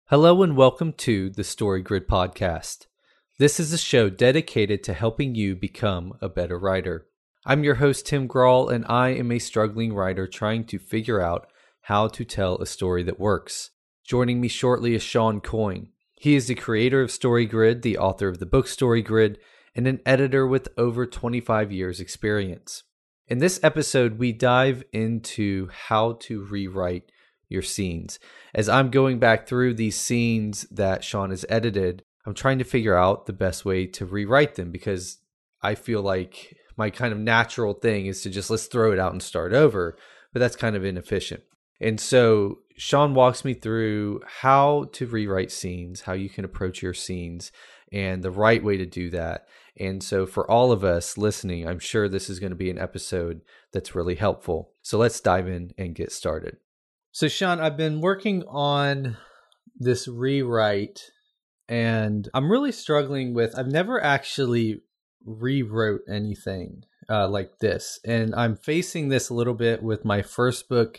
Hello and welcome to the Story Grid Podcast. This is a show dedicated to helping you become a better writer. I'm your host, Tim Grawl, and I am a struggling writer trying to figure out how to tell a story that works. Joining me shortly is Sean Coyne. He is the creator of Story Grid, the author of the book Story Grid, and an editor with over 25 years experience. In this episode, we dive into how to rewrite your scenes. As I'm going back through these scenes that Sean has edited, I'm trying to figure out the best way to rewrite them because I feel like my kind of natural thing is to just let's throw it out and start over, but that's kind of inefficient. And so Sean walks me through how to rewrite scenes, how you can approach your scenes, and the right way to do that. And so for all of us listening, I'm sure this is going to be an episode that's really helpful. So let's dive in and get started. So Sean, I've been working on this rewrite and I'm really struggling with, I've never actually rewrote anything like this. And I'm facing this a little bit with my first book,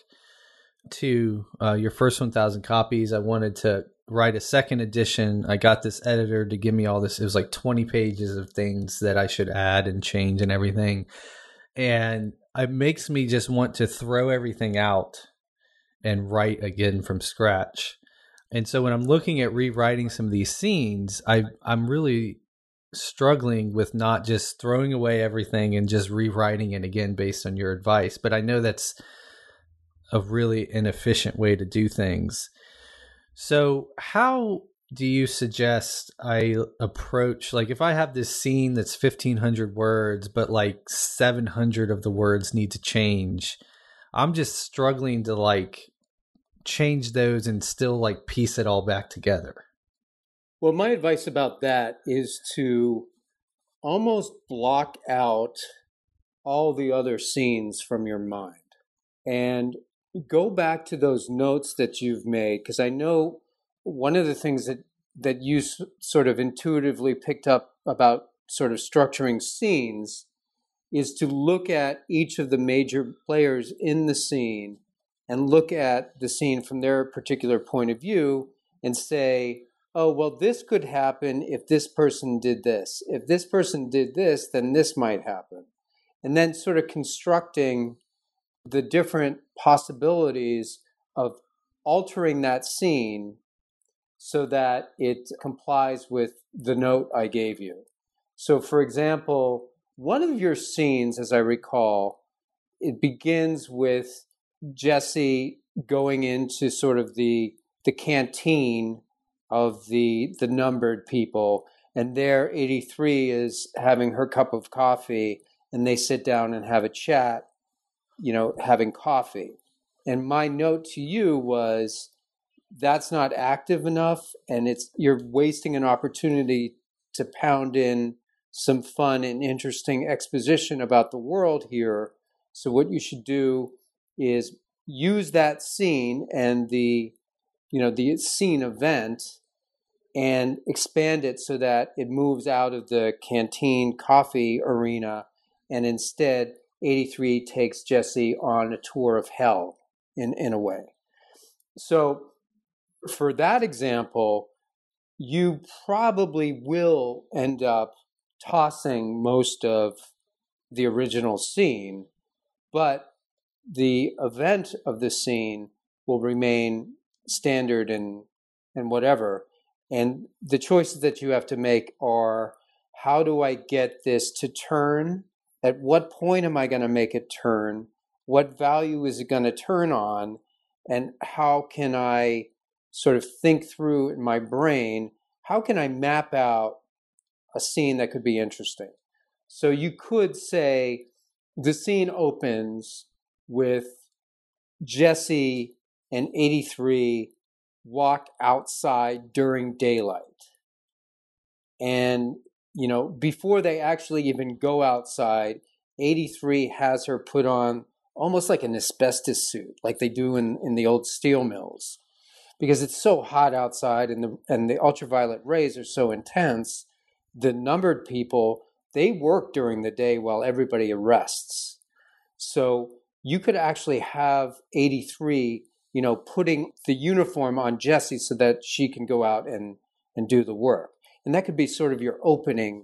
to Your First 1,000 Copies. I wanted to write a second edition. I got this editor to give me all this. It was like 20 pages of things that I should add and change and everything. And it makes me just want to throw everything out and write again from scratch. And so when I'm looking at rewriting some of these scenes, I'm really struggling with not just throwing away everything and just rewriting it again based on your advice. But I know that's a really inefficient way to do things. So how do you suggest I approach, like if I have this scene that's 1,500 words, but like 700 of the words need to change, I'm just struggling to like change those and still like piece it all back together. Well, my advice about that is to almost block out all the other scenes from your mind and go back to those notes that you've made, because I know one of the things that you sort of intuitively picked up about sort of structuring scenes is to look at each of the major players in the scene and look at the scene from their particular point of view and say, oh, well, this could happen if this person did this. If this person did this, then this might happen. And then sort of constructing the different possibilities of altering that scene so that it complies with the note I gave you. So, for example, one of your scenes, as I recall, it begins with Jesse going into sort of the canteen of the numbered people, and there 83 is having her cup of coffee, and they sit down and have a chat, having coffee. And my note to you was, that's not active enough, and you're wasting an opportunity to pound in some fun and interesting exposition about the world here. So what you should do is use that scene and the scene event and expand it so that it moves out of the canteen coffee arena, and instead 83 takes Jesse on a tour of hell in a way. So for that example, you probably will end up tossing most of the original scene, but the event of the scene will remain standard and whatever. And the choices that you have to make are, how do I get this to turn? At what point am I going to make it turn? What value is it going to turn on? And how can I sort of think through in my brain, how can I map out a scene that could be interesting? So you could say the scene opens with Jesse and 83 walk outside during daylight. And, before they actually even go outside, 83 has her put on almost like an asbestos suit, like they do in the old steel mills, because it's so hot outside and the ultraviolet rays are so intense. The numbered people, they work during the day while everybody rests. So you could actually have 83 putting the uniform on Jessie so that she can go out and do the work. And that could be sort of your opening,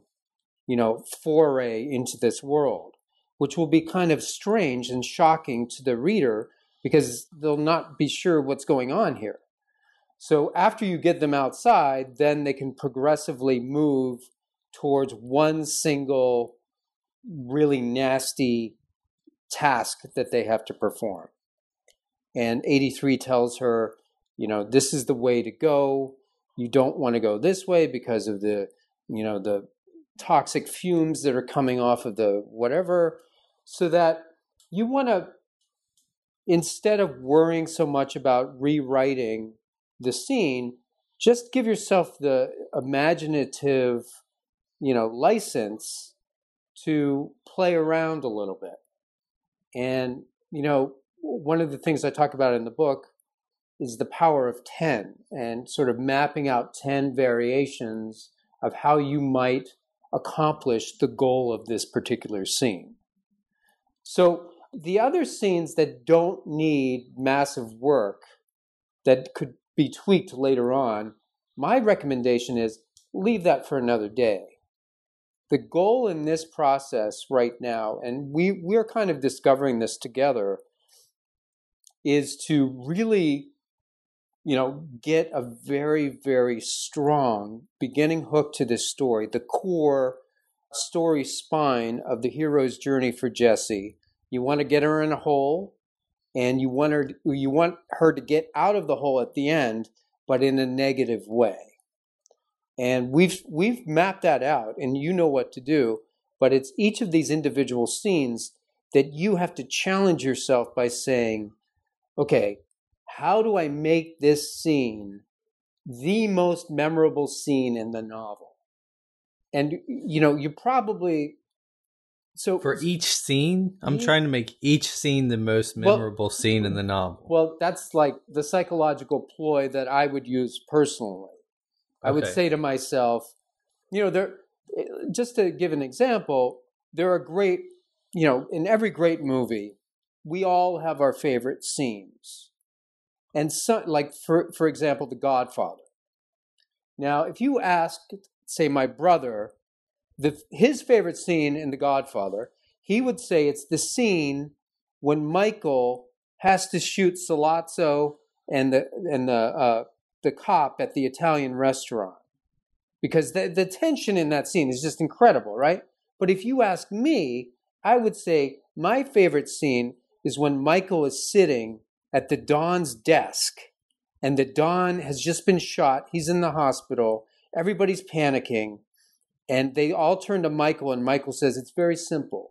foray into this world, which will be kind of strange and shocking to the reader because they'll not be sure what's going on here. So after you get them outside, then they can progressively move towards one single really nasty task that they have to perform. And 83 tells her, this is the way to go. You don't want to go this way because of the toxic fumes that are coming off of the whatever, so that you want to, instead of worrying so much about rewriting the scene, just give yourself the imaginative, license to play around a little bit. And, one of the things I talk about in the book is the power of 10 and sort of mapping out 10 variations of how you might accomplish the goal of this particular scene. So the other scenes that don't need massive work, that could be tweaked later on, my recommendation is leave that for another day. The goal in this process right now, and we're kind of discovering this together, is to really, get a very, very strong beginning hook to this story, the core story spine of the hero's journey for Jessie. You want to get her in a hole, and you want her to get out of the hole at the end, but in a negative way. And we've mapped that out, and you know what to do, but it's each of these individual scenes that you have to challenge yourself by saying, okay, how do I make this scene the most memorable scene in the novel? And, you probably... So for each scene, I'm trying to make each scene the most memorable scene in the novel. Well, that's like the psychological ploy that I would use personally. I would say to myself, just to give an example, there are great, in every great movie, we all have our favorite scenes. And so, like, for example, The Godfather. Now, if you ask, say, my brother, his favorite scene in The Godfather, he would say it's the scene when Michael has to shoot Sollozzo and the cop at the Italian restaurant, because the tension in that scene is just incredible, right? But if you ask me, I would say my favorite scene is when Michael is sitting at the Don's desk, and the Don has just been shot. He's in the hospital. Everybody's panicking. And they all turn to Michael, and Michael says, it's very simple.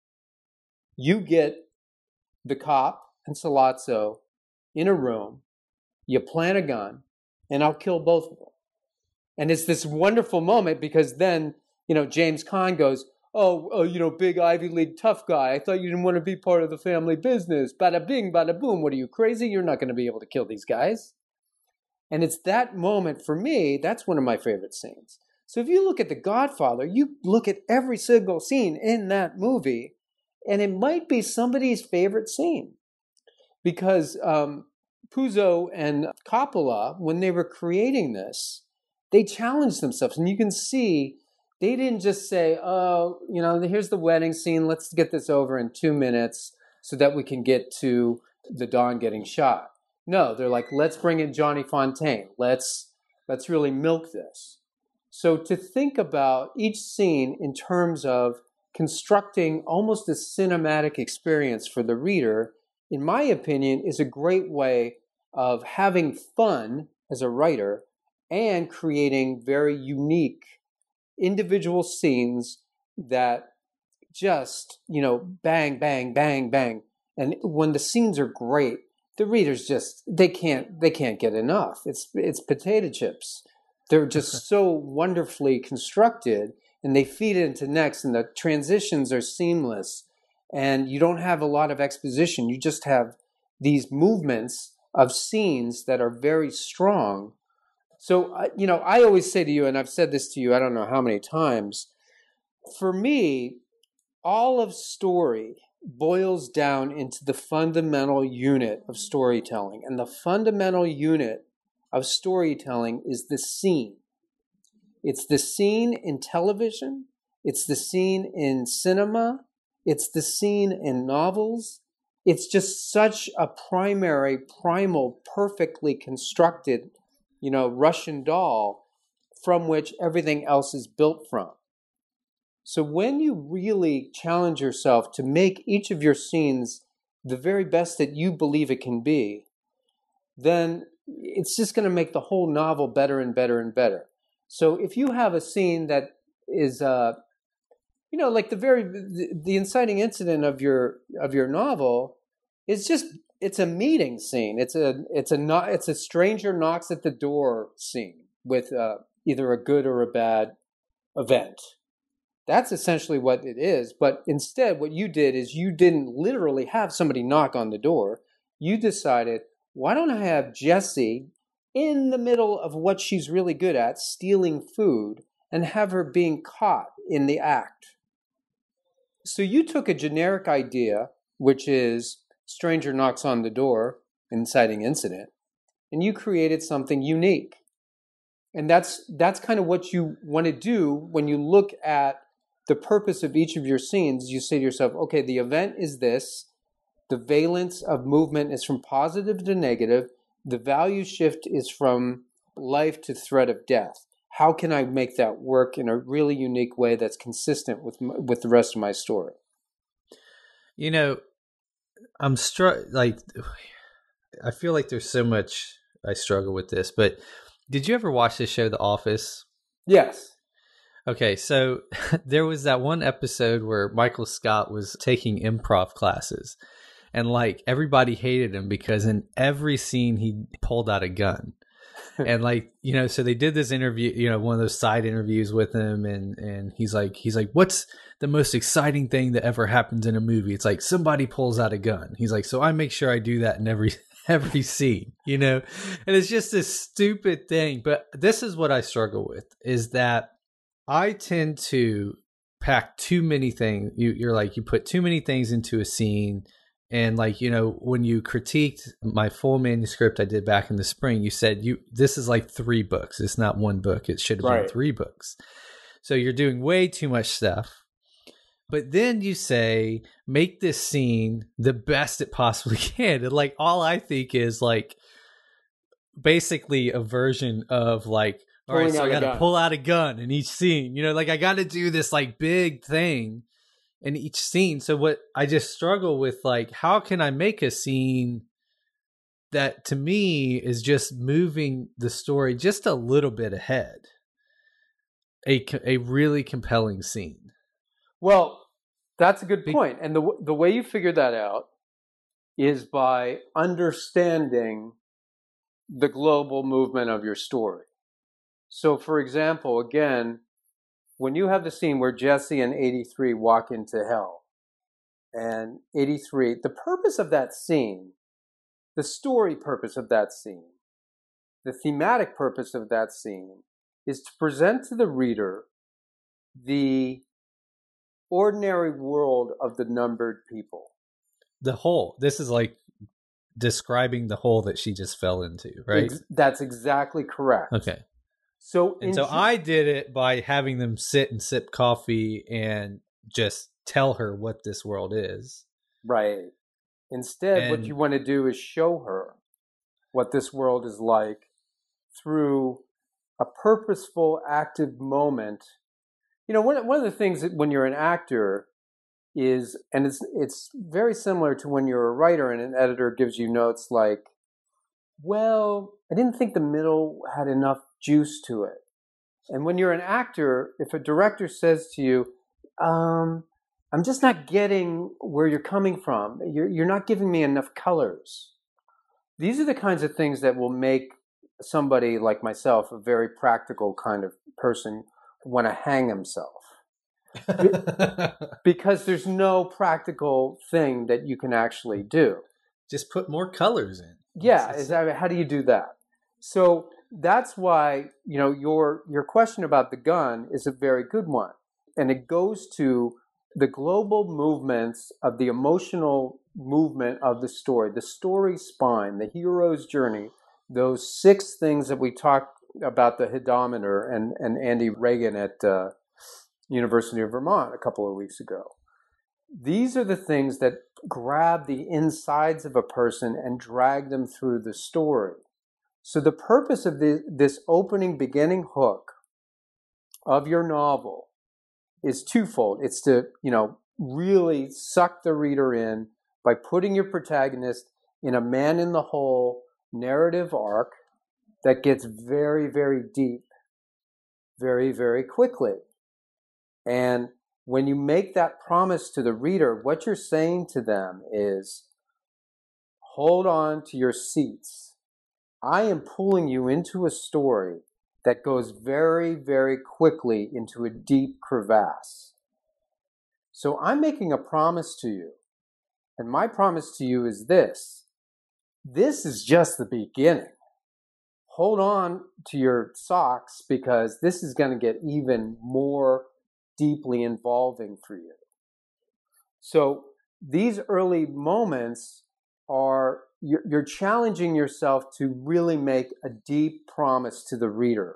You get the cop and Sollozzo in a room, you plant a gun, and I'll kill both of them. And it's this wonderful moment because then, James Caan goes, oh, big Ivy League tough guy. I thought you didn't want to be part of the family business. Bada bing, bada boom. What are you, crazy? You're not going to be able to kill these guys. And it's that moment, for me, that's one of my favorite scenes. So if you look at The Godfather, you look at every single scene in that movie, and it might be somebody's favorite scene. Because Puzo and Coppola, when they were creating this, they challenged themselves. And you can see they didn't just say, here's the wedding scene. Let's get this over in 2 minutes so that we can get to the Don getting shot. No, they're like, let's bring in Johnny Fontaine. Let's really milk this. So to think about each scene in terms of constructing almost a cinematic experience for the reader, in my opinion, is a great way of having fun as a writer and creating very unique individual scenes that just, bang, bang, bang, bang. And when the scenes are great, the readers they can't get enough. It's potato chips. They're just so wonderfully constructed, and they feed into next, and the transitions are seamless, and you don't have a lot of exposition. You just have these movements of scenes that are very strong. So, I always say to you, and I've said this to you, I don't know how many times, for me, all of story boils down into the fundamental unit of storytelling. And the fundamental unit of storytelling is the scene. It's the scene in television. It's the scene in cinema. It's the scene in novels. It's just such a primal, perfectly constructed, Russian doll from which everything else is built from. So when you really challenge yourself to make each of your scenes the very best that you believe it can be, then it's just going to make the whole novel better and better and better. So if you have a scene that is, like the inciting incident of your novel is it's a meeting scene. It's a stranger knocks at the door scene with either a good or a bad event. That's essentially what it is. But instead, what you did is you didn't literally have somebody knock on the door. You decided, why don't I have Jessie in the middle of what she's really good at, stealing food, and have her being caught in the act? So you took a generic idea, which is stranger knocks on the door, inciting incident, and you created something unique. And that's kind of what you want to do when you look at the purpose of each of your scenes. You say to yourself, okay, the event is this. The valence of movement is from positive to negative. The value shift is from life to threat of death. How can I make that work in a really unique way that's consistent with the rest of my story? I'm I feel like there's so much I struggle with this, but did you ever watch the show The Office? Yes. Okay, so there was that one episode where Michael Scott was taking improv classes, and everybody hated him because in every scene he pulled out a gun. And so they did this interview, one of those side interviews with him, and he's like, what's the most exciting thing that ever happens in a movie? It's like somebody pulls out a gun. He's like, so I make sure I do that in every scene, and it's just this stupid thing. But this is what I struggle with, is that I tend to pack too many things. You put too many things into a scene. And when you critiqued my full manuscript I did back in the spring, you said this is like 3 books. It's not 1 book. It should have been 3 books. So you're doing way too much stuff. But then you say, make this scene the best it possibly can. And all I think is basically a version of all right, so I got to pull out a gun in each scene. I got to do this big thing in each scene. So what I just struggle with, how can I make a scene that to me is just moving the story just a little bit ahead? A really compelling scene. Well, that's a good point. And the way you figure that out is by understanding the global movement of your story. So, for example, again, when you have the scene where Jessie and 83 walk into hell, and 83, the purpose of that scene, the story purpose of that scene, the thematic purpose of that scene is to present to the reader the ordinary world of the numbered people. The hole. This is describing the hole that she just fell into, right? That's exactly correct. Okay. So I did it by having them sit and sip coffee and just tell her what this world is. Right. Instead, what you want to do is show her what this world is like through a purposeful, active moment. One of the things that when you're an actor is, and it's very similar to when you're a writer and an editor gives you notes like, well, I didn't think the middle had enough juice to it. And when you're an actor, if a director says to you, I'm just not getting where you're coming from. You're not giving me enough colors. These are the kinds of things that will make somebody like myself, a very practical kind of person, want to hang himself. Because there's no practical thing that you can actually do. Just put more colors in. Yeah, how do you do that? So that's why, your question about the gun is a very good one. And it goes to the global movements of the emotional movement of the story spine, the hero's journey, those 6 things that we talked about, the Hedometer and Andy Reagan at University of Vermont a couple of weeks ago. These are the things that grab the insides of a person and drag them through the story. So the purpose of this opening beginning hook of your novel is twofold. It's to, really suck the reader in by putting your protagonist in a man-in-the-hole narrative arc that gets very, very deep very, very quickly. And when you make that promise to the reader, what you're saying to them is, hold on to your seats. I am pulling you into a story that goes very, very quickly into a deep crevasse. So I'm making a promise to you. And my promise to you is this. This is just the beginning. Hold on to your socks because this is going to get even more deeply involving for you. So these early moments are, you're challenging yourself to really make a deep promise to the reader.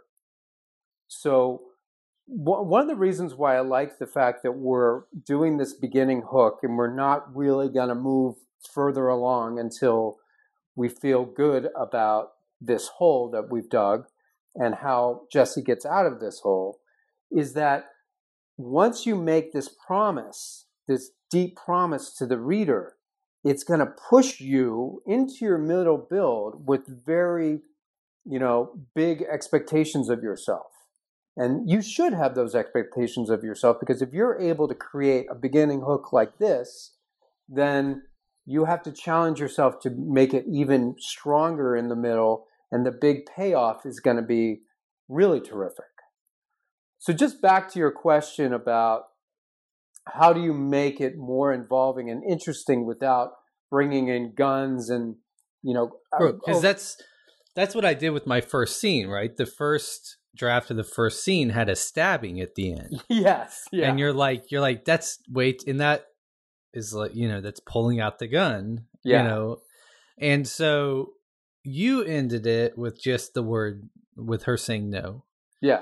So one of the reasons why I like the fact that we're doing this beginning hook and we're not really going to move further along until we feel good about this hole that we've dug and how Jessie gets out of this hole, is that once you make this promise, this deep promise to the reader, it's going to push you into your middle build with very, big expectations of yourself. And you should have those expectations of yourself, because if you're able to create a beginning hook like this, then you have to challenge yourself to make it even stronger in the middle, and the big payoff is going to be really terrific. So just back to your question about how do you make it more involving and interesting without bringing in guns and, because that's what I did with my first scene, right? The first draft of the first scene had a stabbing at the end. Yes. Yeah. And you're like, that's wait, and that is like, that's pulling out the gun, And so you ended it with just the word, with her saying no. Yeah.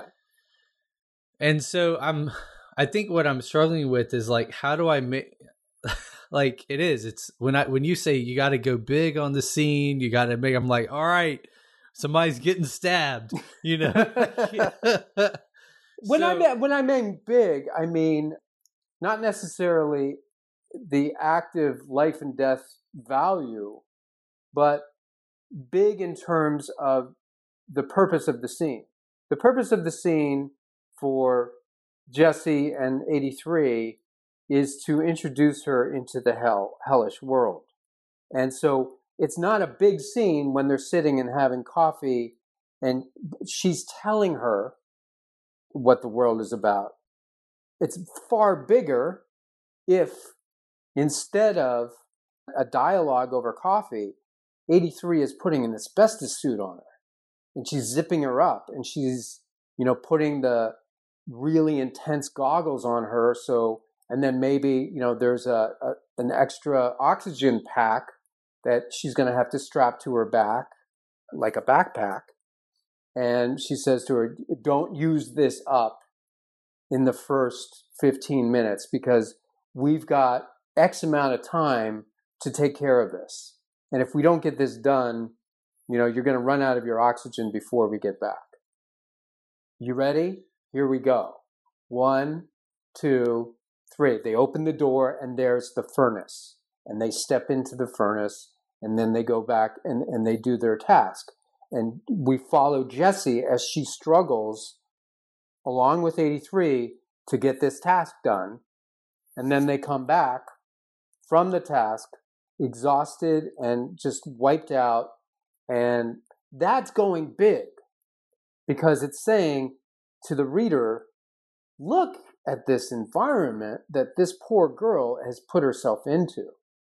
And so I think what I'm struggling with is like, how do I make, like it's when you say you got to go big on the scene, you got to make, I'm like, all right, somebody's getting stabbed, When I mean big, I mean not necessarily the active life and death value, but big in terms of the purpose of the scene. The purpose of the scene for Jessie and 83 is to introduce her into the hellish world. And so it's not a big scene when they're sitting and having coffee and she's telling her what the world is about. It's far bigger if, instead of a dialogue over coffee, 83 is putting an asbestos suit on her and she's zipping her up and she's, putting the really intense goggles on her. So, and then maybe, there's an extra oxygen pack that she's going to have to strap to her back like a backpack. And she says to her, don't use this up in the first 15 minutes because we've got X amount of time to take care of this. And if we don't get this done, you're going to run out of your oxygen before we get back. You ready? Here we go. 1, 2, 3. They open the door and there's the furnace. And they step into the furnace and then they go back and they do their task. And we follow Jessie as she struggles along with 83 to get this task done. And then they come back from the task exhausted and just wiped out. And that's going big because it's saying to the reader, look at this environment that this poor girl has put herself into.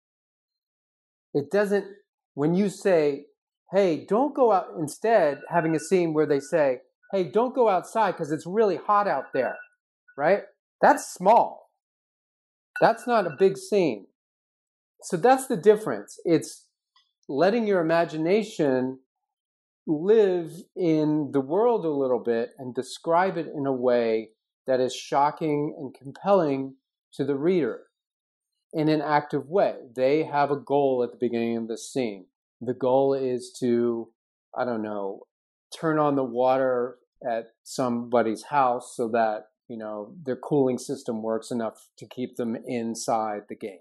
It doesn't, when you say, hey, don't go out, instead having a scene where they say, hey, don't go outside because it's really hot out there, right? That's small. That's not a big scene. So that's the difference. It's letting your imagination live in the world a little bit and describe it in a way that is shocking and compelling to the reader in an active way. They have a goal at the beginning of the scene. The goal is to, I don't know, turn on the water at somebody's house so that, their cooling system works enough to keep them inside the game.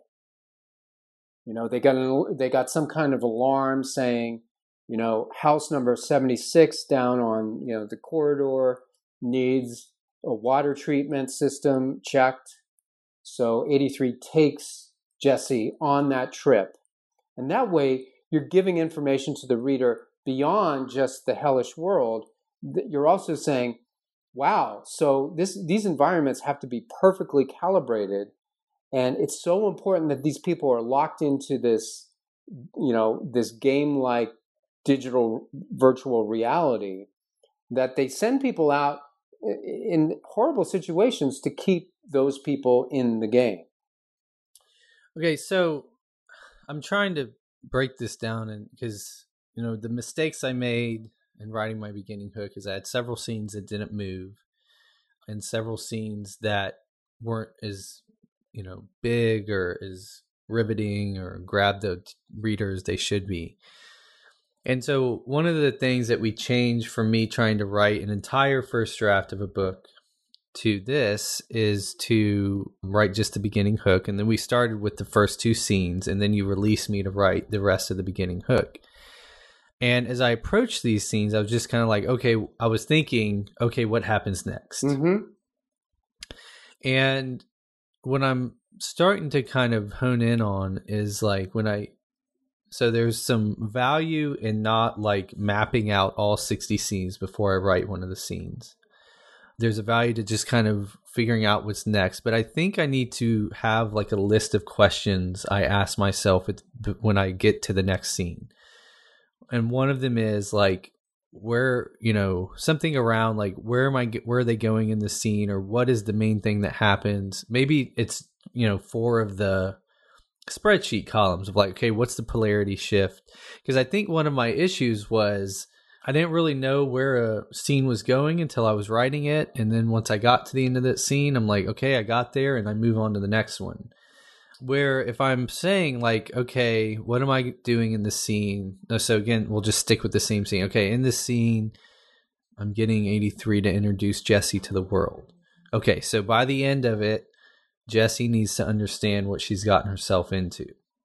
They got some kind of alarm saying, house number 76 down on, the corridor needs a water treatment system checked. So 83 takes Jesse on that trip. And that way, you're giving information to the reader beyond just the hellish world. You're also saying, wow, so these environments have to be perfectly calibrated. And it's so important that these people are locked into this, this game-like digital virtual reality, that they send people out in horrible situations to keep those people in the game. Okay, so I'm trying to break this down, and because the mistakes I made in writing my beginning hook is I had several scenes that didn't move, and several scenes that weren't as big or as riveting or grab the readers they should be. And so one of the things that we changed from me trying to write an entire first draft of a book to this is to write just the beginning hook. And then we started with the first two scenes, and then you released me to write the rest of the beginning hook. And as I approached these scenes, I was just kind of like, okay, I was thinking, okay, what happens next? Mm-hmm. And what I'm starting to kind of hone in on is like so there's some value in not like mapping out all 60 scenes before I write one of the scenes. There's a value to just kind of figuring out what's next. But I think I need to have like a list of questions I ask myself when I get to the next scene. And one of them is like, where, something around like, where are they going in the scene, or what is the main thing that happens? Maybe it's, 4 of the spreadsheet columns of like, okay, what's the polarity shift? Because I think one of my issues was I didn't really know where a scene was going until I was writing it. And then once I got to the end of that scene, I'm like, okay, I got there, and I move on to the next one. Where if I'm saying like, okay, what am I doing in this scene? So again, we'll just stick with the same scene. Okay, in this scene, I'm getting 83 to introduce Jesse to the world. Okay, so by the end of it, Jesse needs to understand what she's gotten herself into.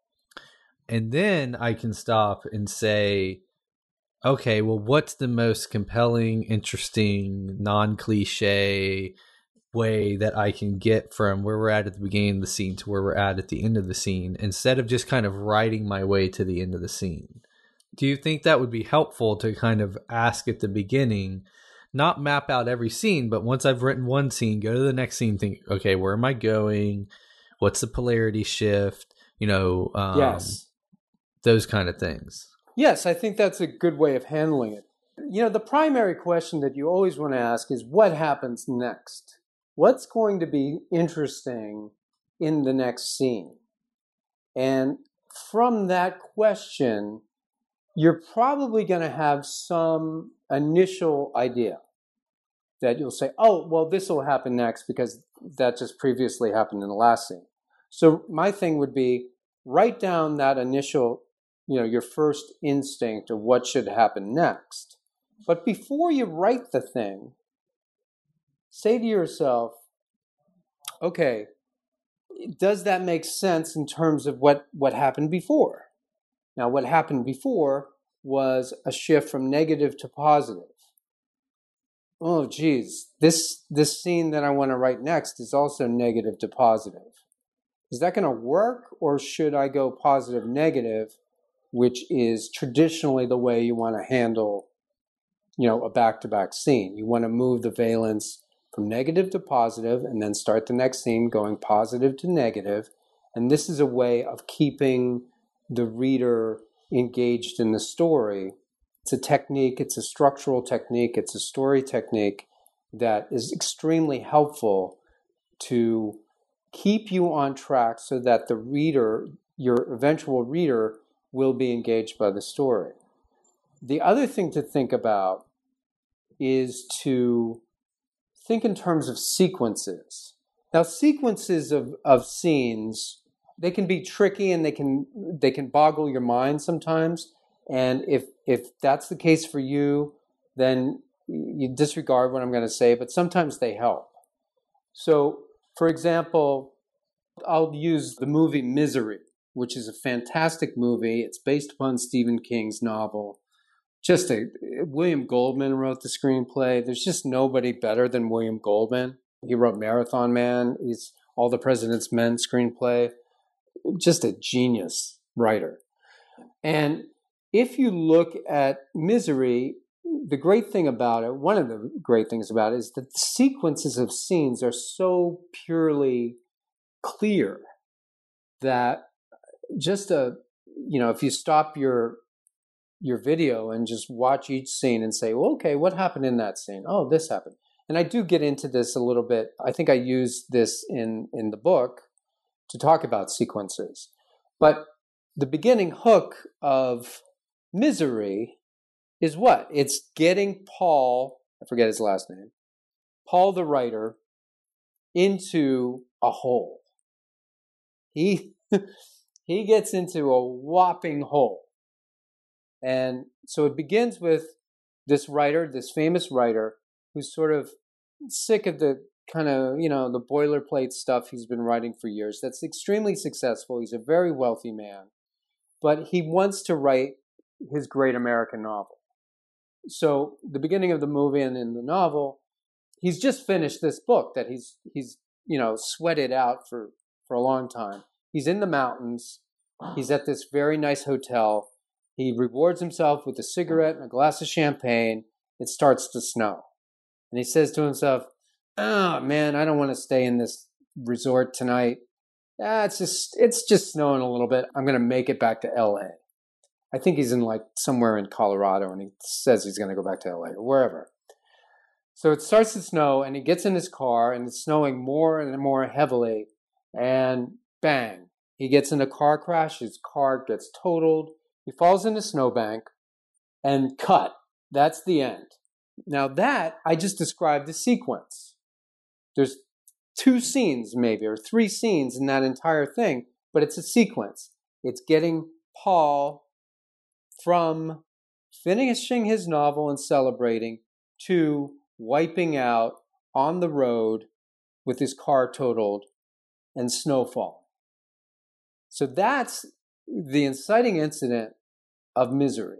And then I can stop and say, okay, well, what's the most compelling, interesting, non-cliche way that I can get from where we're at the beginning of the scene to where we're at the end of the scene, instead of just kind of writing my way to the end of the scene? Do you think that would be helpful to kind of ask at the beginning, not map out every scene, but once I've written one scene, go to the next scene, think, okay, where am I going? What's the polarity shift? Yes. Those kind of things. Yes, I think that's a good way of handling it. The primary question that you always want to ask is, what happens next? What's going to be interesting in the next scene? And from that question, you're probably going to have some initial idea that you'll say, oh, well, this will happen next because that just previously happened in the last scene. So my thing would be, write down that initial, your first instinct of what should happen next. But before you write the thing, say to yourself, okay, does that make sense in terms of what happened before? Now, what happened before was a shift from negative to positive. Oh, geez, this scene that I want to write next is also negative to positive. Is that going to work, or should I go positive, negative, which is traditionally the way you want to handle, a back-to-back scene? You want to move the valence from negative to positive and then start the next scene going positive to negative. And this is a way of keeping the reader engaged in the story. It's a technique, it's a structural technique, it's a story technique that is extremely helpful to keep you on track so that the reader, your eventual reader, will be engaged by the story. The other thing to think about is to think in terms of sequences. Now, sequences of scenes, they can be tricky and they can boggle your mind sometimes. And if that's the case for you, then you disregard what I'm going to say, but sometimes they help. So, for example, I'll use the movie Misery, which is a fantastic movie. It's based upon Stephen King's novel. William Goldman wrote the screenplay. There's just nobody better than William Goldman. He wrote Marathon Man. He's All the President's Men screenplay. Just a genius writer. And if you look at Misery, the great thing about it, one of the great things about it, is that the sequences of scenes are so purely clear that if you stop your video and just watch each scene and say, well, okay, what happened in that scene? Oh, this happened. And I do get into this a little bit. I think I use this in the book to talk about sequences. But the beginning hook of Misery is what? It's getting Paul, I forget his last name, Paul the writer, into a hole. He gets into a whopping hole. And so it begins with this writer, this famous writer, who's sort of sick of the kind of, the boilerplate stuff he's been writing for years. That's extremely successful. He's a very wealthy man. But he wants to write his great American novel. So the beginning of the movie and in the novel, he's just finished this book that he's sweated out for a long time. He's in the mountains. He's at this very nice hotel. He rewards himself with a cigarette and a glass of champagne. It starts to snow. And he says to himself, oh, man, I don't want to stay in this resort tonight. It's just snowing a little bit. I'm going to make it back to L.A. I think he's in somewhere in Colorado, and he says he's going to go back to L.A. or wherever. So it starts to snow, and he gets in his car, and it's snowing more and more heavily. And bang, he gets in a car crash. His car gets totaled. He falls in a snowbank, and cut. That's the end. Now that, I just described the sequence. There's 2 scenes maybe, or 3 scenes in that entire thing, but it's a sequence. It's getting Paul from finishing his novel and celebrating to wiping out on the road with his car totaled and snowfall. So that's the inciting incident of Misery.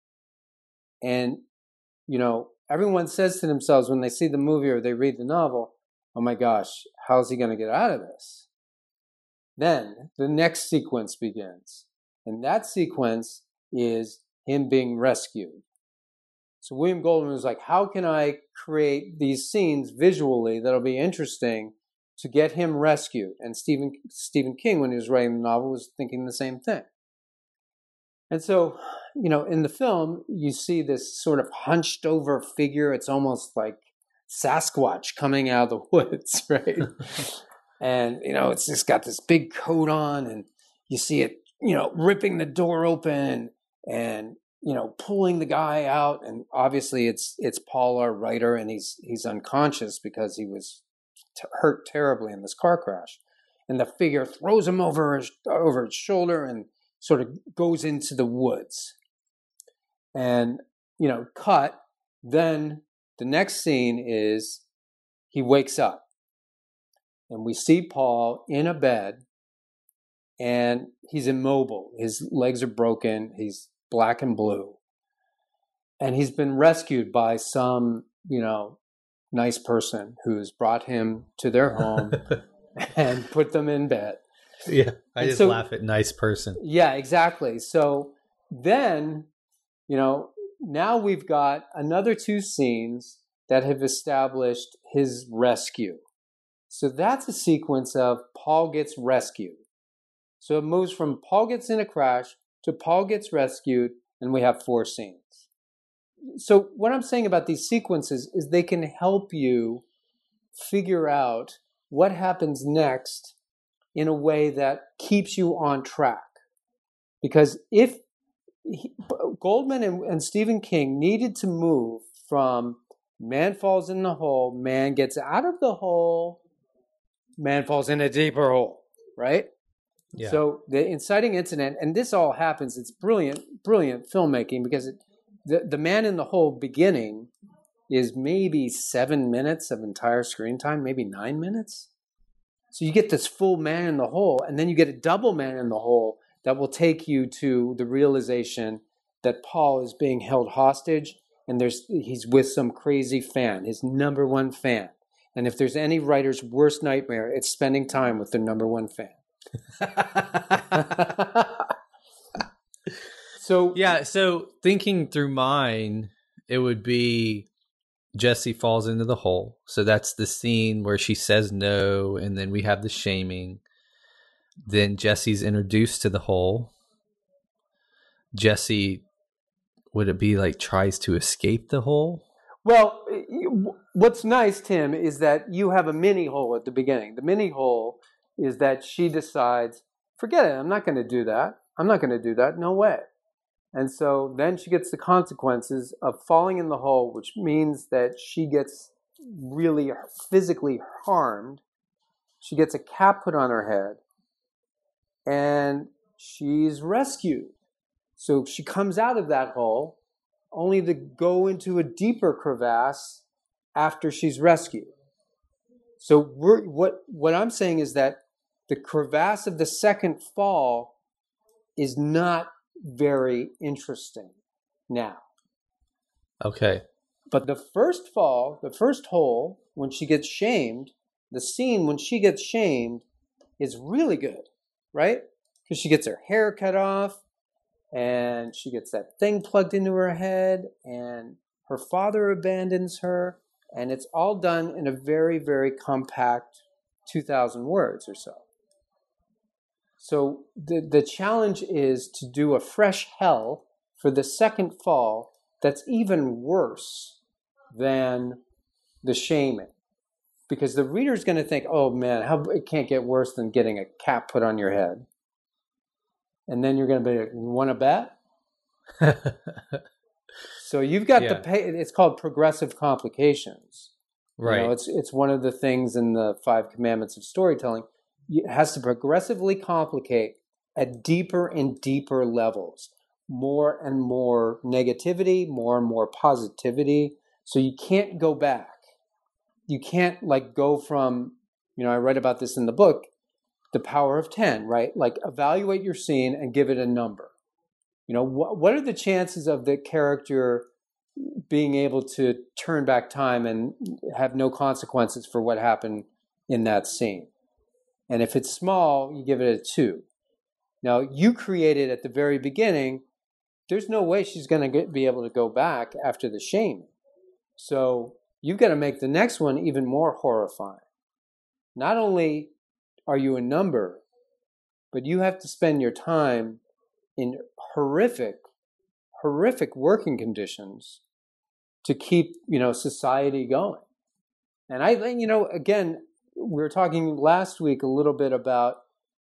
And, everyone says to themselves when they see the movie or they read the novel, oh my gosh, how's he going to get out of this? Then the next sequence begins. And that sequence is him being rescued. So William Goldman was like, how can I create these scenes visually that'll be interesting to get him rescued? And Stephen King, when he was writing the novel, was thinking the same thing. And so, in the film, you see this sort of hunched over figure. It's almost like Sasquatch coming out of the woods, right? And, it's just got this big coat on, and you see it, ripping the door open and pulling the guy out. And obviously it's Paul, our writer, and he's unconscious because he was hurt terribly in this car crash. And the figure throws him over his shoulder and sort of goes into the woods. And, cut. Then the next scene is he wakes up. And we see Paul in a bed, and he's immobile. His legs are broken. He's black and blue. And he's been rescued by some, nice person who's brought him to their home and put them in bed. Yeah, I just laugh at nice person. Yeah, exactly. So then, now we've got another 2 scenes that have established his rescue. So that's a sequence of Paul gets rescued. So it moves from Paul gets in a crash to Paul gets rescued, and we have 4 scenes. So what I'm saying about these sequences is they can help you figure out what happens next in a way that keeps you on track. Because if Goldman and Stephen King needed to move from man falls in the hole, man gets out of the hole, man falls in a deeper hole, right? Yeah. So the inciting incident, and this all happens, it's brilliant filmmaking, because the man in the hole beginning is maybe 7 minutes of entire screen time, maybe 9 minutes. So you get this full man in the hole, and then you get a double man in the hole that will take you to the realization that Paul is being held hostage, and he's with some crazy fan, his number one fan. And if there's any writer's worst nightmare, it's spending time with their number one fan. So thinking through mine, it would be Jesse falls into the hole. So that's the scene where she says no, and then we have the shaming. Then Jesse's introduced to the hole. Jesse, would it be like tries to escape the hole? Well, what's nice, Tim, is that you have a mini hole at the beginning. The mini hole is that she decides, forget it, I'm not going to do that. I'm not going to do that. No way. And so then she gets the consequences of falling in the hole, which means that she gets really physically harmed. She gets a cap put on her head, and she's rescued. So she comes out of that hole only to go into a deeper crevasse after she's rescued. So what I'm saying is that the crevasse of the second fall is not very interesting now. Okay. But the first fall, the first hole, when she gets shamed, the scene when she gets shamed is really good, right? Because she gets her hair cut off, and she gets that thing plugged into her head, and her father abandons her, and it's all done in a very, very compact 2,000 words or so. So the challenge is to do a fresh hell for the second fall that's even worse than the shaming. Because the reader's going to think, oh man, it can't get worse than getting a cap put on your head. And then you're going to be like, want to bet? So you've got it's called progressive complications. Right. You know, it's one of the things in the 5 commandments of storytelling. It has to progressively complicate at deeper and deeper levels, more and more negativity, more and more positivity. So you can't go back. You can't go from, I write about this in the book, the power of 10, right? Like evaluate your scene and give it a number. What are the chances of the character being able to turn back time and have no consequences for what happened in that scene? And if it's small, you give it a 2. Now, you created at the very beginning, there's no way she's going to be able to go back after the shaming. So you've got to make the next one even more horrifying. Not only are you a number, but you have to spend your time in horrific working conditions to keep, society going. And again, we were talking last week a little bit about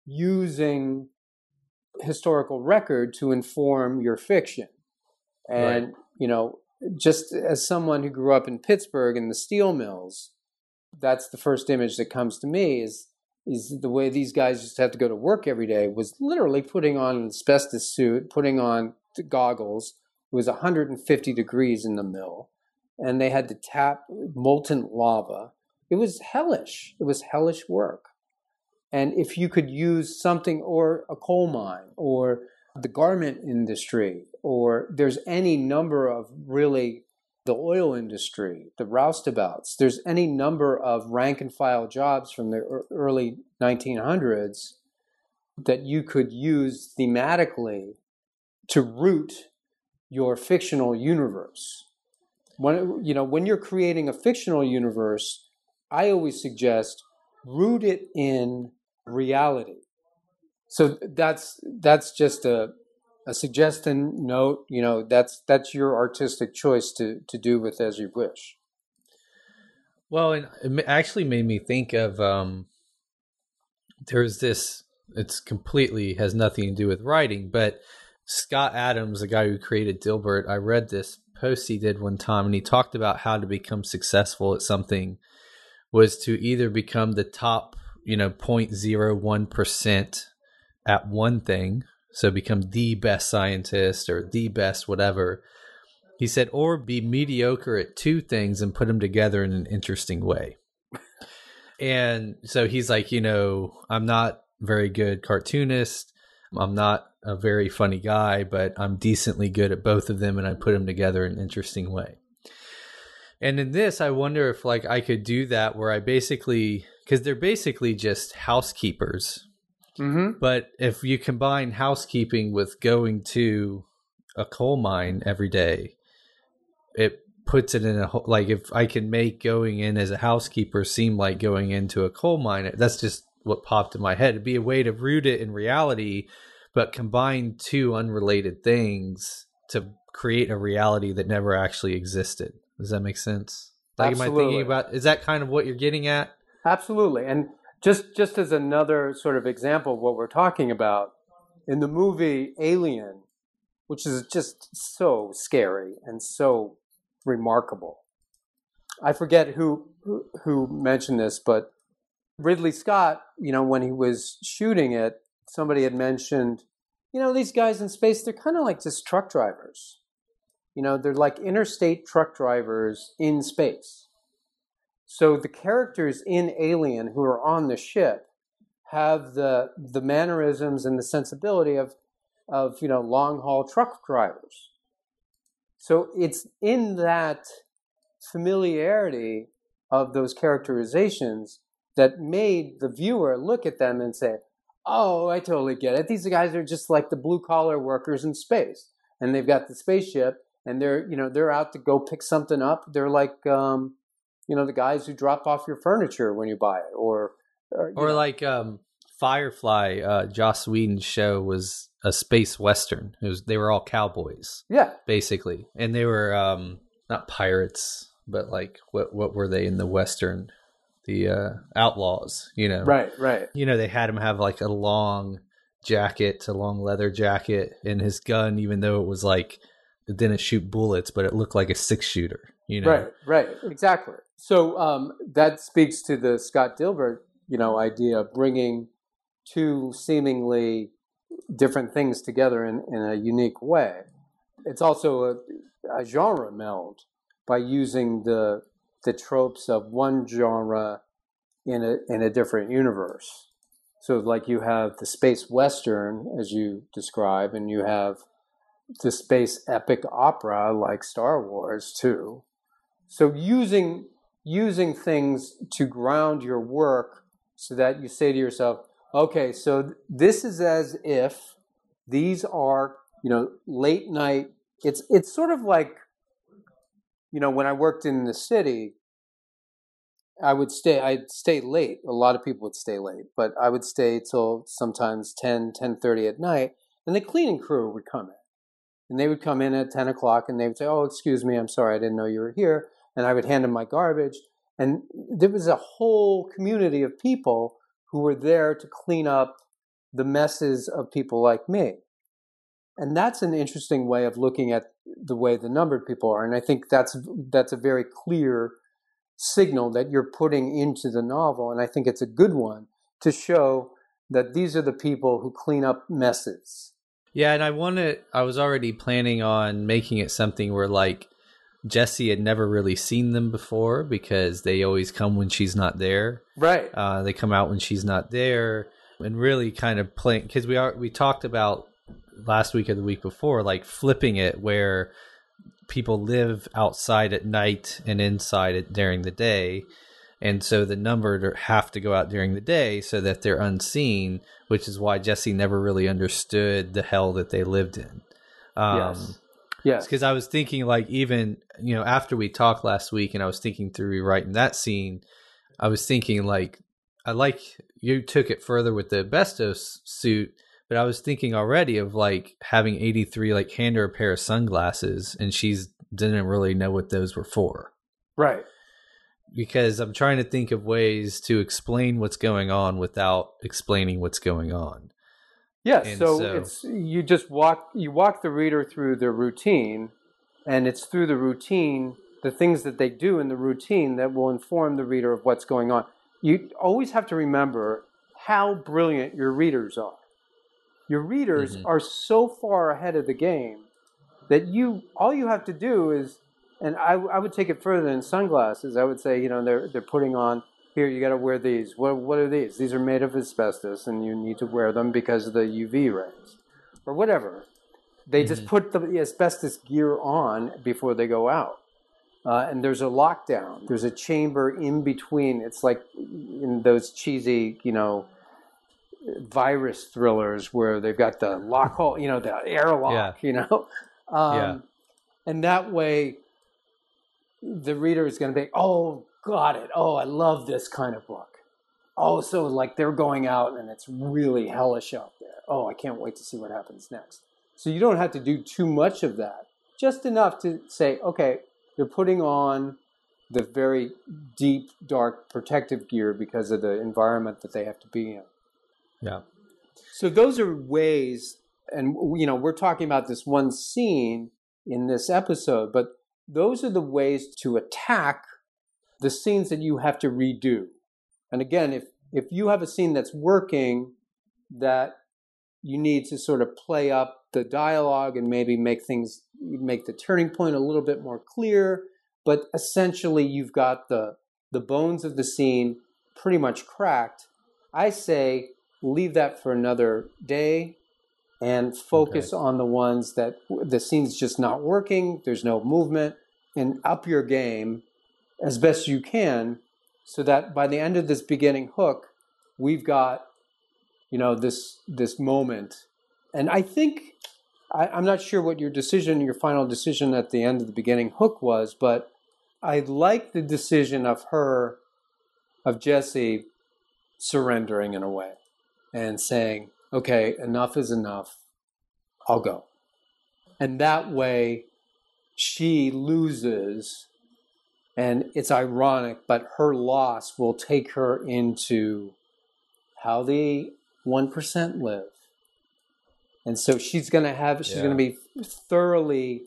using historical record to inform your fiction. And, right. Just as someone who grew up in Pittsburgh in the steel mills, that's the first image that comes to me is the way these guys used to have to go to work every day was literally putting on an asbestos suit, putting on goggles. It was 150 degrees in the mill, and they had to tap molten lava. It was hellish. It was hellish work. And if you could use something, or a coal mine, or the garment industry, or there's any number of really the oil industry, the roustabouts, there's any number of rank and file jobs from the early 1900s that you could use thematically to root your fictional universe. When you're creating a fictional universe, I always suggest root it in reality. So that's just a suggestion note. That's your artistic choice to do with as you wish. Well, and it actually made me think of there's this, it's completely has nothing to do with writing, but Scott Adams, the guy who created Dilbert, I read this post he did one time, and he talked about how to become successful at something was to either become the top, 0.01% at one thing, so become the best scientist or the best whatever. He said, or be mediocre at two things and put them together in an interesting way. And so he's like, I'm not very good cartoonist. I'm not a very funny guy, but I'm decently good at both of them, and I put them together in an interesting way. And in this, I wonder if I could do that where I basically, because they're basically just housekeepers. Mm-hmm. But if you combine housekeeping with going to a coal mine every day, it puts it in if I can make going in as a housekeeper seem like going into a coal mine, that's just what popped in my head. It'd be a way to root it in reality, but combine two unrelated things to create a reality that never actually existed. Does that make sense? Absolutely. Am I thinking about, is that kind of what you're getting at? Absolutely. And just as another sort of example of what we're talking about, in the movie Alien, which is just so scary and so remarkable. I forget who mentioned this, but Ridley Scott, when he was shooting it, somebody had mentioned, these guys in space, they're kind of like just truck drivers. They're like interstate truck drivers in space. So the characters in Alien who are on the ship have the mannerisms and the sensibility of long haul truck drivers. So it's in that familiarity of those characterizations that made the viewer look at them and say, oh, I totally get it. These guys are just like the blue collar workers in space, and they've got the spaceship, and they're out to go pick something up. They're like the guys who drop off your furniture when you buy it, or like Firefly. Joss Whedon's show was a space western. They were all cowboys, basically, and they were not pirates, but what were they in the western? The outlaws, Right. They had him have a long jacket, a long leather jacket, and his gun, even though it was it didn't shoot bullets, but it looked like a 6-shooter. Right, exactly. So that speaks to the Scott Dilbert, idea of bringing two seemingly different things together in a unique way. It's also a genre meld by using the tropes of one genre in a different universe. So you have the space western, as you describe, and you have the space epic opera like Star Wars too. So using things to ground your work so that you say to yourself, okay, so this is as if these are, late night. It's sort of like, when I worked in the city, I'd stay late. A lot of people would stay late, but I would stay till sometimes 10:30 at night, and the cleaning crew would come in. And they would come in at 10 o'clock, and they would say, oh, excuse me, I'm sorry, I didn't know you were here. And I would hand them my garbage. And there was a whole community of people who were there to clean up the messes of people like me. And that's an interesting way of looking at the way the numbered people are. And I think that's a very clear signal that you're putting into the novel. And I think it's a good one to show that these are the people who clean up messes. Yeah, and I was already planning on making it something where Jesse had never really seen them before because they always come when she's not there. Right. They come out when she's not there, and really kind of playing, because we talked about last week or the week before, flipping it where people live outside at night and inside during the day. And so the numbered have to go out during the day so that they're unseen, which is why Jesse never really understood the hell that they lived in. Yes. Because I was thinking even, after we talked last week and I was thinking through rewriting that scene, I was thinking you took it further with the asbestos suit, but I was thinking already of having 83 hand her a pair of sunglasses and she's didn't really know what those were for. Right. because I'm trying to think of ways to explain what's going on without explaining what's going on. Yeah, And so it's you just walk the reader through their routine, and it's through the routine, the things that they do in the routine that will inform the reader of what's going on. You always have to remember how brilliant your readers are. Your readers are so far ahead of the game that all you have to do is, and I would take it further than sunglasses. I would say, you know, they're putting on, here, you got to wear these. What are these? These are made of asbestos, and you need to wear them because of the UV rays, or whatever. They just put the asbestos gear on before they go out. And there's a lockdown. There's a chamber in between. It's like in those cheesy, you know, virus thrillers where they've got the lock hole, you know, the airlock, you know. And that way, the reader is going to be, oh, got it. Oh, I love this kind of book. Oh, so like they're going out and it's really hellish out there. Oh, I can't wait to see what happens next. So you don't have to do too much of that. Just enough to say, okay, they're putting on the very deep, dark protective gear because of the environment that they have to be in. Yeah. So those are ways, and you know, we're talking about this one scene in this episode, but those are the ways to attack the scenes that you have to redo. And again, if you have a scene that's working, that you need to sort of play up the dialogue and maybe make the turning point a little bit more clear, but essentially you've got the bones of the scene pretty much cracked. I say leave that for another day and focus on the ones that the scene's just not working, there's no movement, and up your game as best you can so that by the end of this beginning hook, we've got, you know, this moment. And I think, I'm not sure what your final decision at the end of the beginning hook was, but I like the decision of Jessie surrendering in a way and saying, okay, enough is enough, I'll go. And that way she loses, and it's ironic, but her loss will take her into how the 1% live. And so she's going to be thoroughly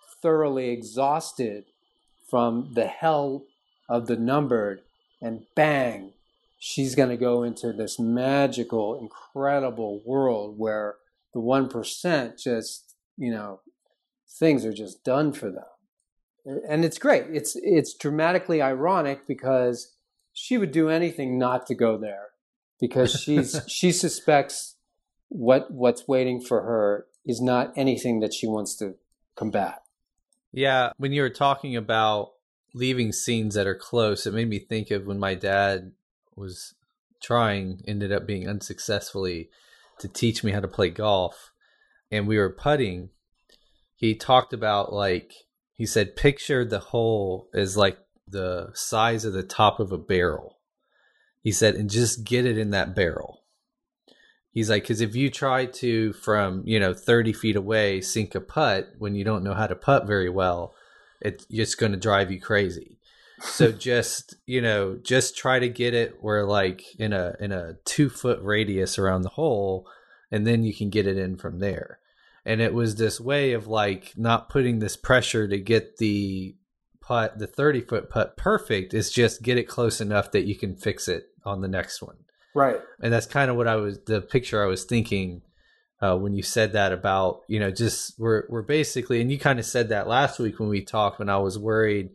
exhausted from the hell of the numbered, and bang, she's going to go into this magical, incredible world where the 1% just, you know, things are just done for them. And it's great. It's dramatically ironic because she would do anything not to go there because she suspects what's waiting for her is not anything that she wants to combat. Yeah, when you were talking about leaving scenes that are close, it made me think of when my dad was ended up being unsuccessfully, to teach me how to play golf. And we were putting. He talked about, like, he said, picture the hole as like the size of the top of a barrel. He said, and just get it in that barrel. He's like, because if you try to, from, 30 feet away, sink a putt when you don't know how to putt very well, it's just going to drive you crazy. So just try to get it where, like, in a 2-foot radius around the hole, and then you can get it in from there. And it was this way of, like, not putting this pressure to get the putt, the 30-foot putt perfect. It's just get it close enough that you can fix it on the next one. Right. And that's kind of the picture I was thinking when you said that about, just we're basically, and you kind of said that last week when we talked, when I was worried,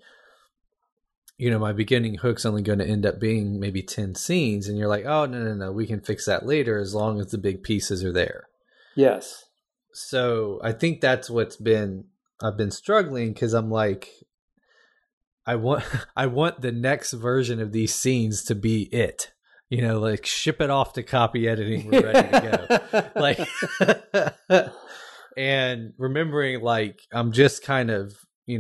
my beginning hook's only going to end up being maybe 10 scenes. And you're like, oh, no, we can fix that later as long as the big pieces are there. Yes. So I think that's I've been struggling, because I'm like, I want the next version of these scenes to be it. Like, ship it off to copy editing. We're ready to go. Like, and remembering, like, I'm just kind of,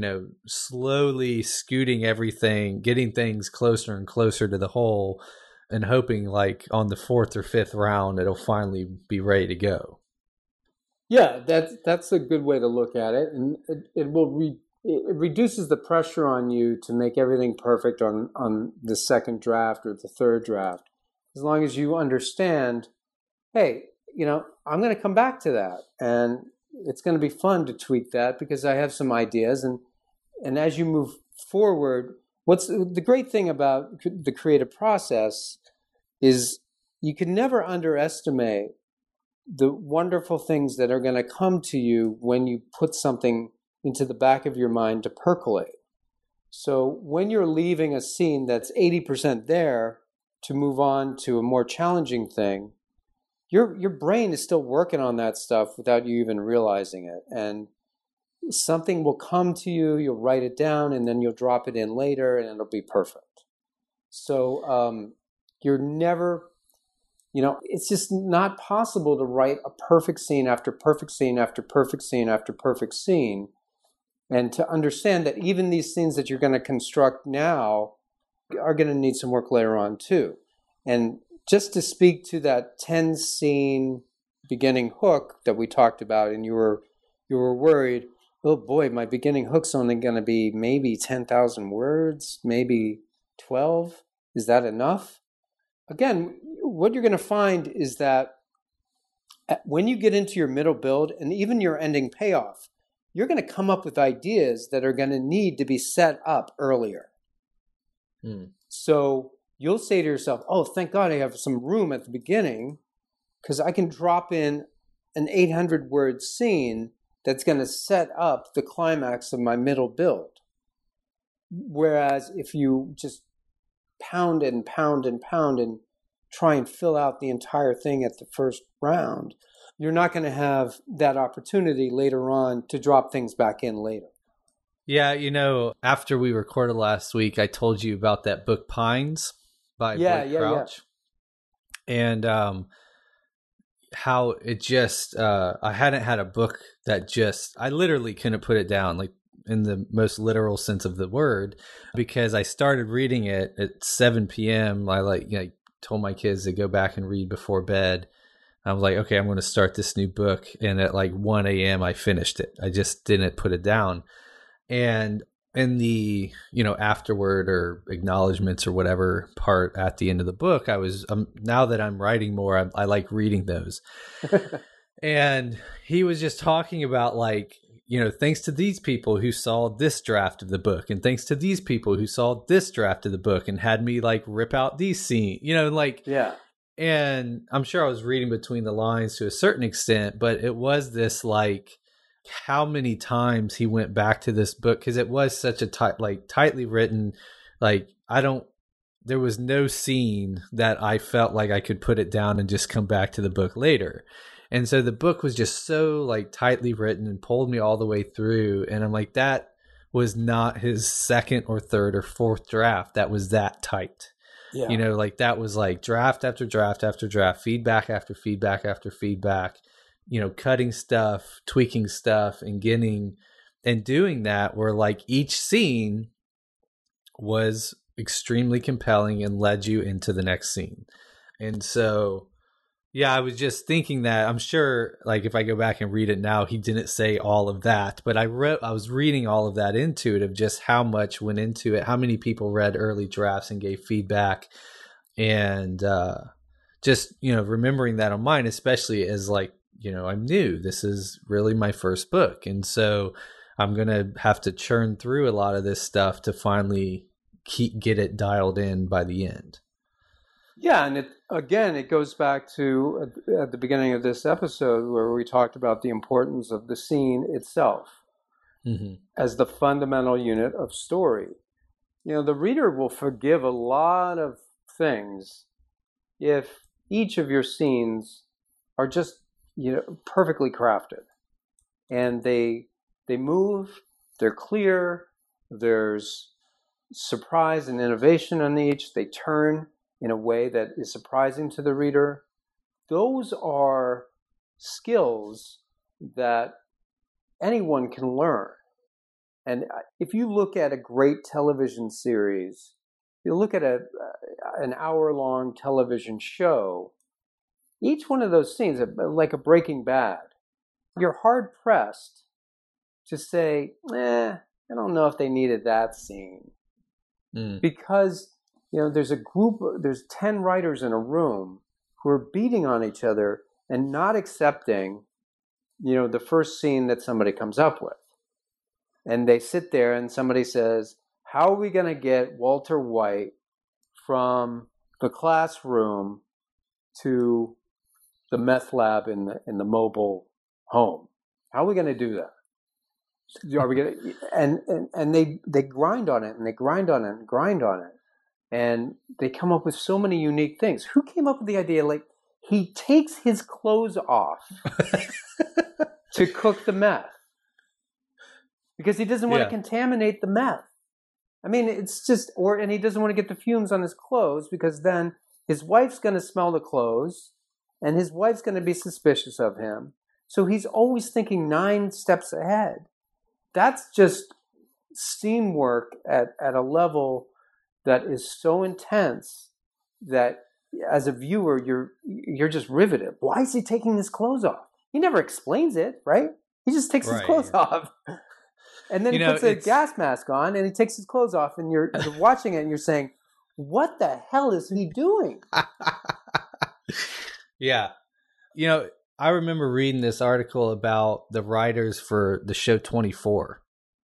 slowly scooting everything, getting things closer and closer to the hole, and hoping, like, on the 4th or 5th round, it'll finally be ready to go. Yeah, that's a good way to look at it, and it will it reduces the pressure on you to make everything perfect on the second draft or the third draft. As long as you understand, hey, I'm going to come back to that, and it's going to be fun to tweak that because I have some ideas. And as you move forward, what's the great thing about the creative process is you can never underestimate the wonderful things that are going to come to you when you put something into the back of your mind to percolate. So when you're leaving a scene that's 80% there to move on to a more challenging thing, your brain is still working on that stuff without you even realizing it. And something will come to you, you'll write it down, and then you'll drop it in later, and it'll be perfect. So you're never, it's just not possible to write a perfect scene after perfect scene after perfect scene after perfect scene, and to understand that even these scenes that you're going to construct now are going to need some work later on too. And just to speak to that 10-scene beginning hook that we talked about, and you were worried, oh boy, my beginning hook's only going to be maybe 10,000 words, maybe 12. Is that enough? Again, what you're going to find is that when you get into your middle build and even your ending payoff, you're going to come up with ideas that are going to need to be set up earlier. So you'll say to yourself, oh, thank God I have some room at the beginning because I can drop in an 800-word scene that's going to set up the climax of my middle build. Whereas if you just pound and pound and pound and try and fill out the entire thing at the first round, you're not going to have that opportunity later on to drop things back in later. Yeah, after we recorded last week, I told you about that book Pines by Blake Crouch. And how it just, I hadn't had a book that I literally couldn't put it down, like in the most literal sense of the word, because I started reading it at 7 p.m. I told my kids to go back and read before bed. I was like, okay, I'm going to start this new book. And at 1 a.m. I finished it. I just didn't put it down. And in the, afterword or acknowledgments or whatever part at the end of the book, I was, now that I'm writing more, I like reading those. And he was just talking about thanks to these people who saw this draft of the book, and thanks to these people who saw this draft of the book and had me rip out these scenes, yeah. And I'm sure I was reading between the lines to a certain extent, but it was this how many times he went back to this book, because it was such a tightly written, there was no scene that I felt like I could put it down and just come back to the book later. And so the book was just so tightly written and pulled me all the way through. And I'm like, that was not his second or third or fourth draft. That was that tight. Yeah. That was draft after draft after draft, feedback after feedback after feedback, cutting stuff, tweaking stuff, and doing that where each scene was extremely compelling and led you into the next scene. And so, yeah, I was just thinking that I'm sure if I go back and read it now, he didn't say all of that, but I was reading all of that into it, of just how much went into it, how many people read early drafts and gave feedback, and just, remembering that on mine, especially as I'm new. This is really my first book. And so I'm going to have to churn through a lot of this stuff to finally get it dialed in by the end. Yeah. And it goes back to at the beginning of this episode where we talked about the importance of the scene itself as the fundamental unit of story. The reader will forgive a lot of things if each of your scenes are just perfectly crafted, and they move, they're clear, there's surprise and innovation on each, they turn in a way that is surprising to the reader. Those are skills that anyone can learn. And if you look at a great television series, you look at an hour-long television show, each one of those scenes, like a Breaking Bad, you're hard-pressed to say, I don't know if they needed that scene. Because, there's 10 writers in a room who are beating on each other and not accepting, the first scene that somebody comes up with. And they sit there and somebody says, how are we going to get Walter White from the classroom to the meth lab in the mobile home? How are we going to do that? Are we going to, and they grind on it and they grind on it and grind on it. And they come up with so many unique things. Who came up with the idea, like, he takes his clothes off to cook the meth because he doesn't want to contaminate the meth. I mean, it's just, and he doesn't want to get the fumes on his clothes because then his wife's going to smell the clothes and his wife's going to be suspicious of him. So he's always thinking 9 steps ahead. That's just scene work at a level that is so intense that as a viewer, you're just riveted. Why is he taking his clothes off? He never explains it, right? He just takes his clothes off. And then he puts a gas mask on and he takes his clothes off and you're watching it and you're saying, what the hell is he doing? Yeah. I remember reading this article about the writers for the show 24.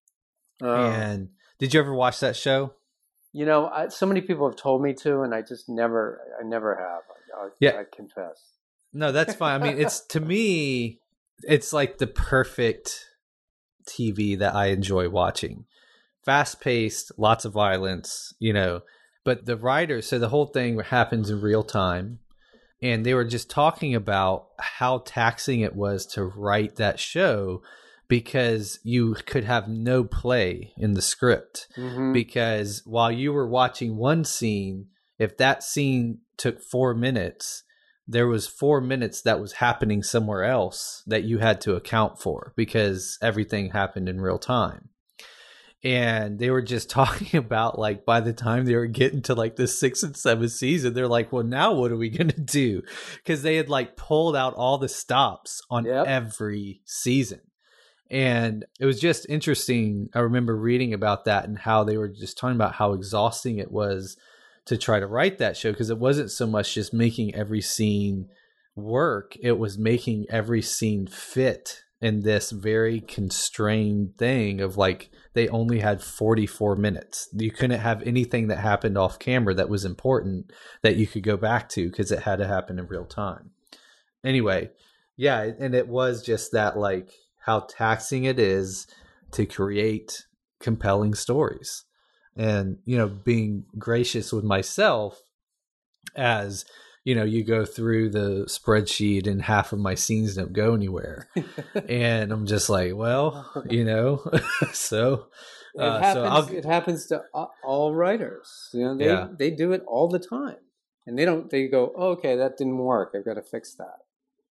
And did you ever watch that show? So many people have told me to, and I never have. I confess. No, that's fine. I mean, to me, it's like the perfect TV that I enjoy watching. Fast paced, lots of violence, but the writers, so the whole thing happens in real time. And they were just talking about how taxing it was to write that show because you could have no play in the script. Mm-hmm. Because while you were watching one scene, if that scene took 4 minutes, there was 4 minutes that was happening somewhere else that you had to account for because everything happened in real time. And they were just talking about, like, by the time they were getting to like the 6th and 7th season, they're like, well, now what are we going to do? Because they had like pulled out all the stops on every season. And it was just interesting. I remember reading about that and how they were just talking about how exhausting it was to try to write that show. Because it wasn't so much just making every scene work. It was making every scene fit in this very constrained thing of like, they only had 44 minutes. You couldn't have anything that happened off camera that was important that you could go back to because it had to happen in real time. Anyway, yeah, and it was just that, like, how taxing it is to create compelling stories. And, being gracious with myself as, you go through the spreadsheet and half of my scenes don't go anywhere. And I'm just like, well, so it happens to all writers. They do it all the time. And they go, oh, okay, that didn't work. I've got to fix that.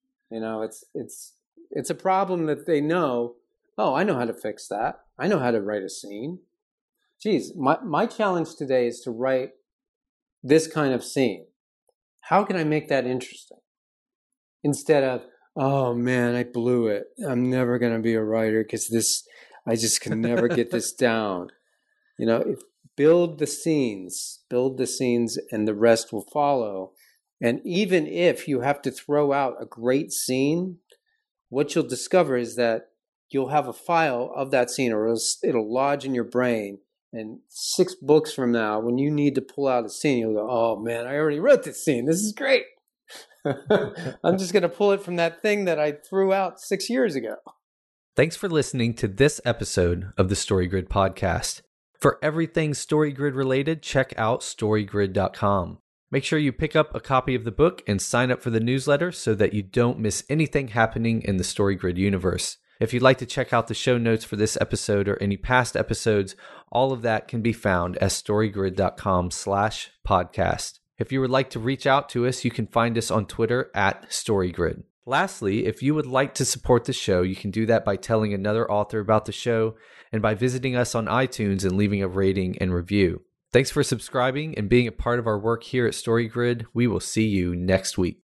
It's a problem that they know, oh, I know how to fix that. I know how to write a scene. Geez, my challenge today is to write this kind of scene. How can I make that interesting? Instead of, oh man, I blew it. I'm never going to be a writer because I just can never get this down. Build the scenes, and the rest will follow. And even if you have to throw out a great scene, what you'll discover is that you'll have a file of that scene, or it'll lodge in your brain. And 6 books from now, when you need to pull out a scene, you'll go, oh man, I already wrote this scene. This is great. I'm just going to pull it from that thing that I threw out 6 years ago. Thanks for listening to this episode of the StoryGrid podcast. For everything StoryGrid related, check out storygrid.com. Make sure you pick up a copy of the book and sign up for the newsletter so that you don't miss anything happening in the StoryGrid universe. If you'd like to check out the show notes for this episode or any past episodes, all of that can be found at storygrid.com/podcast. If you would like to reach out to us, you can find us on Twitter at StoryGrid. Lastly, if you would like to support the show, you can do that by telling another author about the show and by visiting us on iTunes and leaving a rating and review. Thanks for subscribing and being a part of our work here at StoryGrid. We will see you next week.